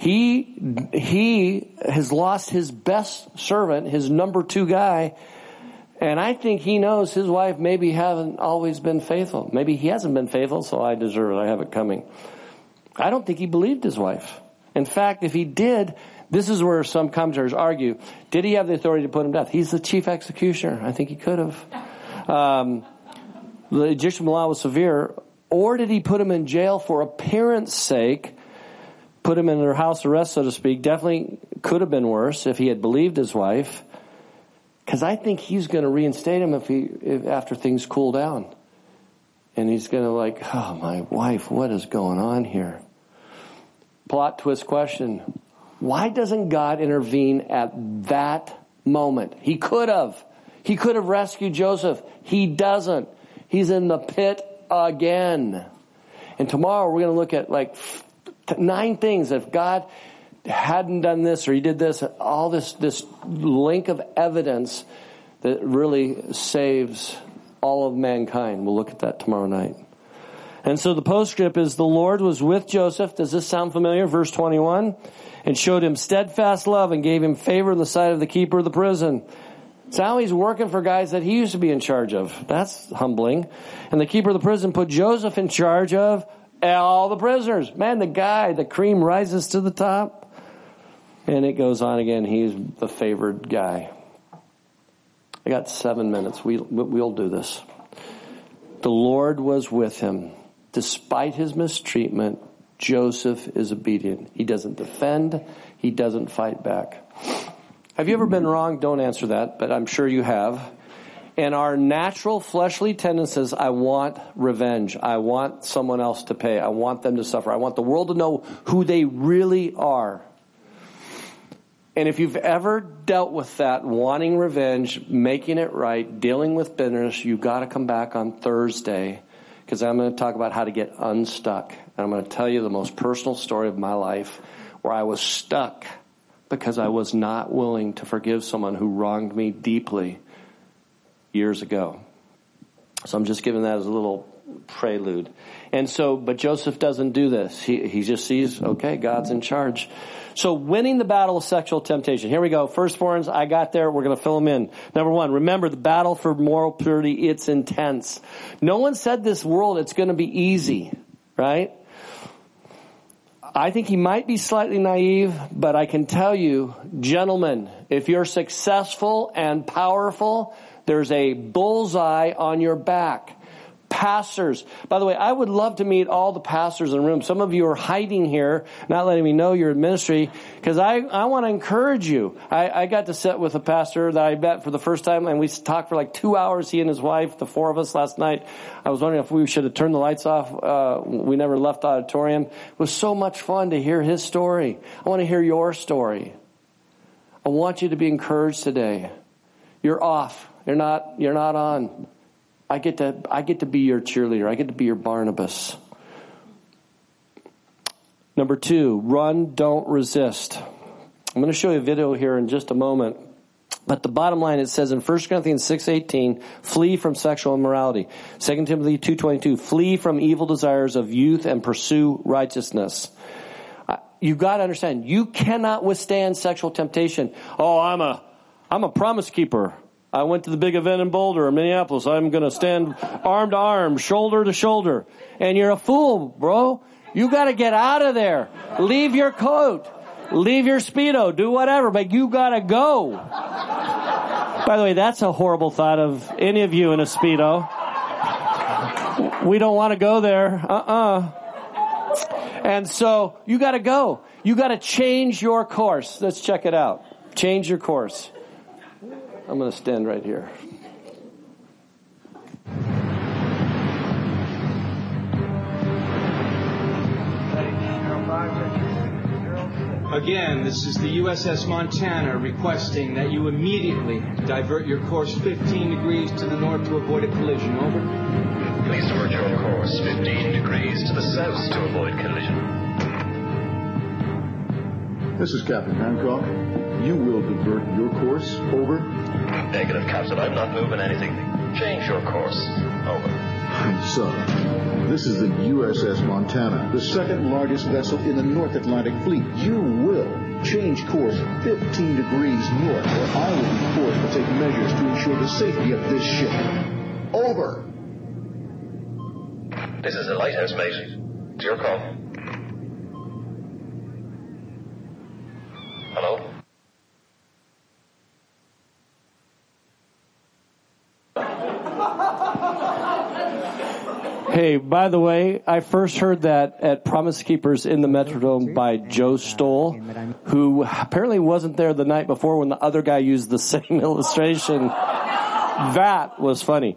he has lost his best servant, his number 2 guy, and I think he knows his wife maybe hasn't always been faithful. Maybe he hasn't been faithful, so I deserve it. I have it coming. I don't think he believed his wife. In fact, if he did, this is where some commentators argue, did he have the authority to put him to death? He's the chief executioner. I think he could have. The Egyptian law was severe. Or did he put him in jail for appearance sake, put him in their house arrest, so to speak? Definitely could have been worse if he had believed his wife. Because I think he's going to reinstate him if after things cool down. And he's going to oh, my wife, what is going on here? Plot twist question. Why doesn't God intervene at that moment? He could have. He could have rescued Joseph. He doesn't. He's in the pit again. And tomorrow we're going to look at 9 things. If God hadn't done this or he did this, all this link of evidence that really saves all of mankind. We'll look at that tomorrow night. And so the postscript is the Lord was with Joseph. Does this sound familiar? Verse 21. And showed him steadfast love and gave him favor in the sight of the keeper of the prison. So now he's working for guys that he used to be in charge of. That's humbling. And the keeper of the prison put Joseph in charge of all the prisoners. Man, the cream rises to the top. And it goes on again. He's the favored guy. I got 7 minutes. We'll do this. The Lord was with him. Despite his mistreatment, Joseph is obedient. He doesn't defend. He doesn't fight back. Have you ever been wrong? Don't answer that, but I'm sure you have. And our natural fleshly tendencies, I want revenge. I want someone else to pay. I want them to suffer. I want the world to know who they really are. And if you've ever dealt with that, wanting revenge, making it right, dealing with bitterness, you've got to come back on Thursday, because I'm going to talk about how to get unstuck. And I'm going to tell you the most personal story of my life where I was stuck because I was not willing to forgive someone who wronged me deeply years ago. So I'm just giving that as a little prelude. And so, but Joseph doesn't do this. He just sees, okay, God's in charge. So winning the battle of sexual temptation. Here we go. Firstborns, I got there. We're going to fill them in. Number 1, remember the battle for moral purity. It's intense. No one said this world, it's going to be easy, right? I think he might be slightly naive, but I can tell you, gentlemen, if you're successful and powerful, there's a bullseye on your back. pastors. By the way, I would love to meet all the pastors in the room. Some of you are hiding here, not letting me know you're in ministry, because I want to encourage you. I got to sit with a pastor that I met for the first time, and we talked for like 2 hours, he and his wife, the four of us last night. I was wondering if we should have turned the lights off. We never left the auditorium. It was so much fun to hear his story. I want to hear your story. I want you to be encouraged today. You're off. You're not on. I get to be your cheerleader. I get to be your Barnabas. Number 2, run, don't resist. I'm going to show you a video here in just a moment. But the bottom line, it says in 1 Corinthians 6:18, flee from sexual immorality. 2 Timothy 2:22, flee from evil desires of youth and pursue righteousness. You've got to understand, you cannot withstand sexual temptation. Oh, I'm a promise keeper. I went to the big event in Boulder or Minneapolis. I'm going to stand arm to arm, shoulder to shoulder. And you're a fool, bro. You got to get out of there. Leave your coat. Leave your Speedo. Do whatever, but you got to go. By the way, that's a horrible thought of any of you in a Speedo. We don't want to go there. And so you got to go. You got to change your course. Let's check it out. Change your course. I'm going to stand right here. Again, this is the USS Montana requesting that you immediately divert your course 15 degrees to the north to avoid a collision. Over. Please divert your course 15 degrees to the south to avoid collision. This is Captain Hancock. You will divert your course. Over. Negative, Captain. I'm not moving anything. Change your course. Over. Son, this is the USS Montana, the second largest vessel in the North Atlantic Fleet. You will change course 15 degrees north, or I will be forced to take measures to ensure the safety of this ship. Over. This is the lighthouse, mate. It's your call. Hello? Hey, by the way, I first heard that at Promise Keepers in the Metrodome by Joe Stoll, who apparently wasn't there the night before when the other guy used the same illustration. That was funny.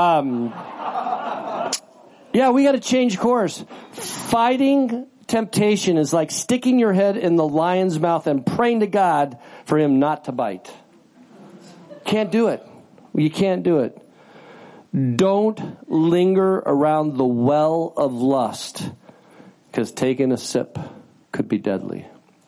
Yeah, we got to change course. Fighting temptation is like sticking your head in the lion's mouth and praying to God for him not to bite. Can't do it. You can't do it. Don't linger around the well of lust, because taking a sip could be deadly.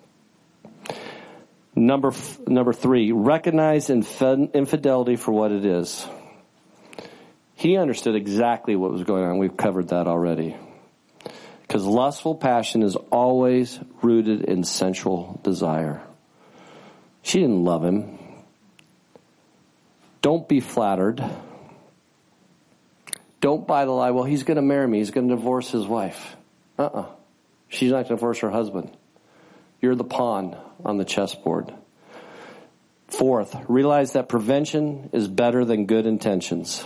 Number 3, recognize infidelity for what it is. He understood exactly what was going on. We've covered that already. Because lustful passion is always rooted in sensual desire. She didn't love him. Don't be flattered. Don't buy the lie, well, he's going to marry me. He's going to divorce his wife. She's not going to divorce her husband. You're the pawn on the chessboard. 4th, realize that prevention is better than good intentions.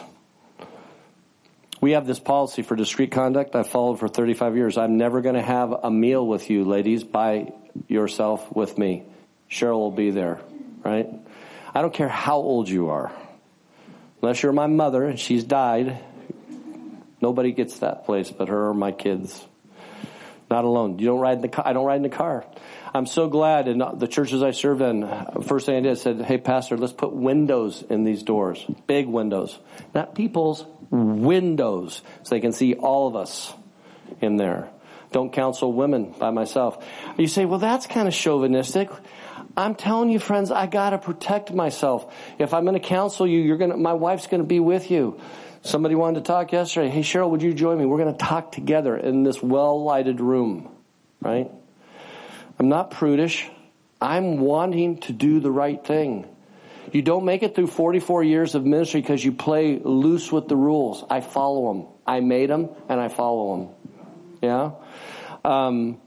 We have this policy for discreet conduct I've followed for 35 years. I'm never going to have a meal with you, ladies, by yourself with me. Cheryl will be there, right? I don't care how old you are. Unless you're my mother and she's died, nobody gets that place but her or my kids. Not alone. You don't ride in the car. I don't ride in the car. I'm so glad in the churches I served in, first thing I did, I said, hey, pastor, let's put windows in these doors. Big windows. Not people's, windows. So they can see all of us in there. Don't counsel women by myself. You say, well, that's kind of chauvinistic. I'm telling you, friends, I got to protect myself. If I'm going to counsel you, my wife's going to be with you. Somebody wanted to talk yesterday. Hey, Cheryl, would you join me? We're going to talk together in this well-lighted room, right? I'm not prudish. I'm wanting to do the right thing. You don't make it through 44 years of ministry because you play loose with the rules. I follow them. I made them, and I follow them. Yeah?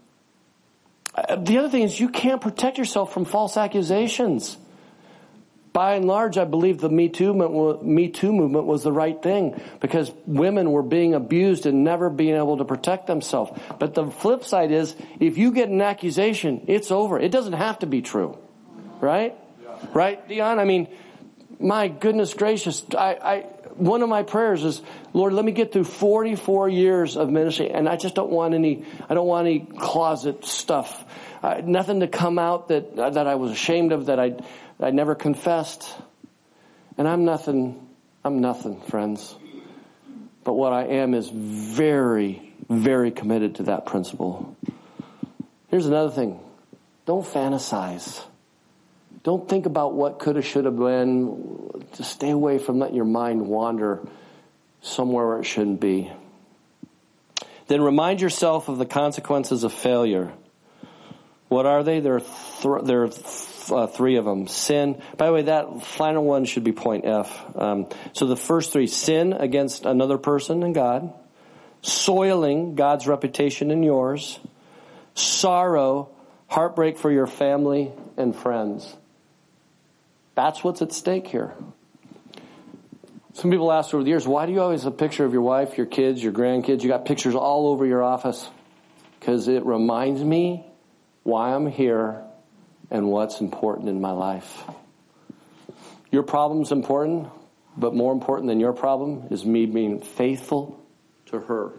The other thing is you can't protect yourself from false accusations. by and large, I believe the Me Too movement was the right thing, because women were being abused and never being able to protect themselves. But the flip side is, if you get an accusation, it's over. It doesn't have to be true. Right? Yeah. Right, Dion? I mean, my goodness gracious. One of my prayers is, Lord, let me get through 44 years of ministry, and I just don't want any closet stuff. Nothing to come out that I was ashamed of, that I never confessed. And I'm nothing, friends. But what I am is very, very committed to that principle. Here's another thing. Don't fantasize. Don't think about what could have, should have been. Just stay away from letting your mind wander somewhere where it shouldn't be. Then remind yourself of the consequences of failure. What are they? There are three of them. Sin. By the way, that final one should be point F. So the first three: sin against another person and God, soiling God's reputation and yours, sorrow, heartbreak for your family and friends. That's what's at stake here. Some people ask over the years, why do you always have a picture of your wife, your kids, your grandkids? You got pictures all over your office. Because it reminds me why I'm here and what's important in my life. Your problem's important, but more important than your problem is me being faithful to her.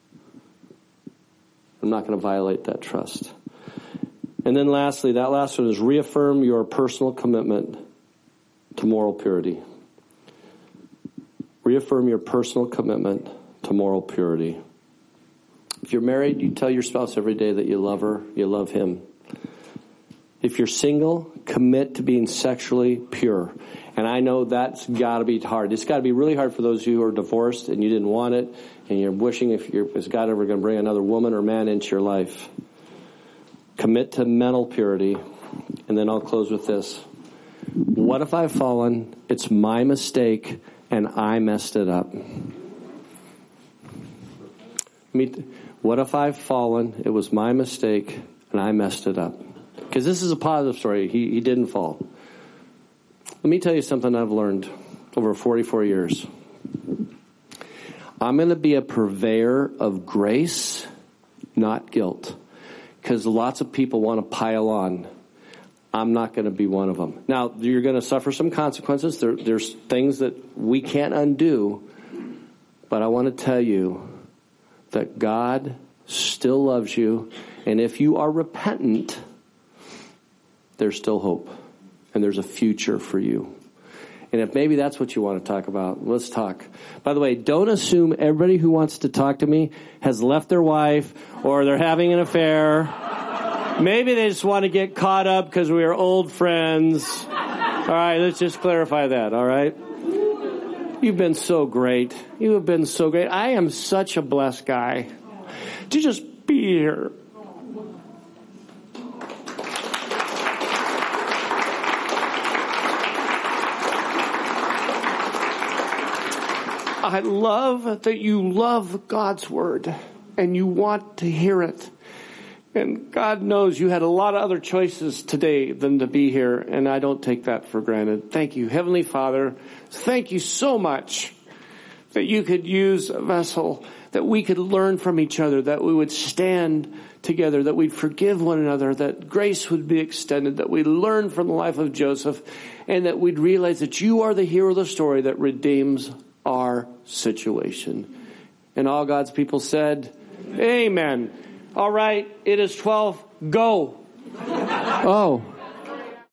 I'm not going to violate that trust. And then lastly, that last one is reaffirm your personal commitment to moral purity. Reaffirm your personal commitment to moral purity. If you're married, you tell your spouse every day that you love her, you love him. If you're single, commit to being sexually pure. And I know that's got to be hard. It's got to be really hard for those of you who are divorced and you didn't want it, and you're wishing is God ever going to bring another woman or man into your life. Commit to mental purity. And then I'll close with this. What if I've fallen? It's my mistake and I messed it up. What if I've fallen? It was my mistake and I messed it up. Because this is a positive story. He didn't fall. Let me tell you something I've learned over 44 years. I'm going to be a purveyor of grace, not guilt. Because lots of people want to pile on. I'm not going to be one of them. Now, you're going to suffer some consequences. There's things that we can't undo. But I want to tell you that God still loves you. And if you are repentant, there's still hope. And there's a future for you. And if maybe that's what you want to talk about, let's talk. By the way, don't assume everybody who wants to talk to me has left their wife or they're having an affair. Maybe they just want to get caught up because we are old friends. All right, let's just clarify that, all right? You've been so great. You have been so great. I am such a blessed guy to just be here. I love that you love God's word and you want to hear it. And God knows you had a lot of other choices today than to be here, and I don't take that for granted. Thank you, Heavenly Father. Thank you so much that you could use a vessel, that we could learn from each other, that we would stand together, that we'd forgive one another, that grace would be extended, that we'd learn from the life of Joseph, and that we'd realize that you are the hero of the story that redeems our situation. And all God's people said, Amen. All right, it is 12. Go. Oh.